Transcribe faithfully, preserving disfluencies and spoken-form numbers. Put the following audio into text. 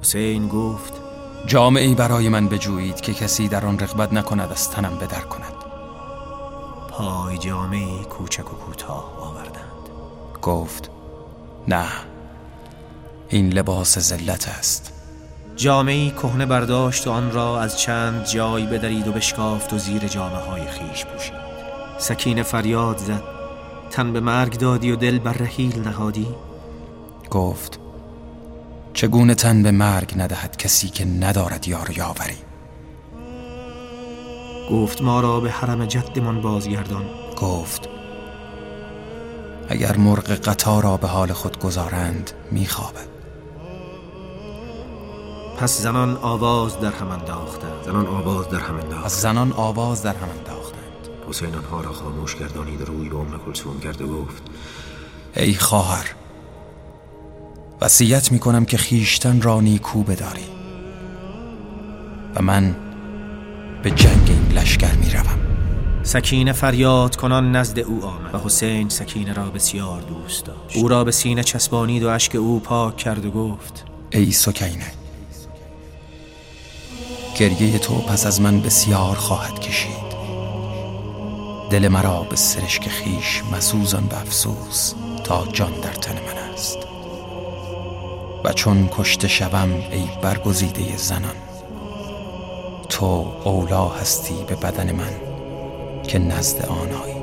حسین گفت جامعی برای من بجویید که کسی در آن رغبت نکند از تنم بدر کند. پای جامعی کوچک و کوتاه آوردند. گفت نه، این لباس ذلت است. جامعی کهنه برداشت و آن را از چند جای بدرید و بشکافت و زیر جامه های خیش پوشید. سکینه فریاد زد تن به مرگ دادی و دل بر رحیل نهادی؟ گفت چگونه تن به مرگ ندهد کسی که ندارد یار و یاوری؟ گفت ما را به حرم جدمان بازگردان. گفت اگر مرغ قطار را به حال خود گذارند میخوابد. پس زنان آواز در هم انداختند. زنان آواز در هم انداختند. از زنان آواز در هم انداختند. حسین آنها را خاموش گردانید و روی به ام کلثوم کرد و گفت ای خواهر، وصیت میکنم که خیشتن را نیکو بداری و من به جنگ این لشکر میروم. سکینه فریاد کنان نزد او آمد و حسین سکینه را بسیار دوست داشت. او را به سینه چسبانید و اشک او پاک کرد و گفت ای سکینه، گریه تو پس از من بسیار خواهد کشید. دل مرا به سرشک خیش مسوزان به افسوس تا جان در تن من است و چون کشته شوم ای برگزیده زنان، تو اولا هستی به بدن من که نزد آنایی.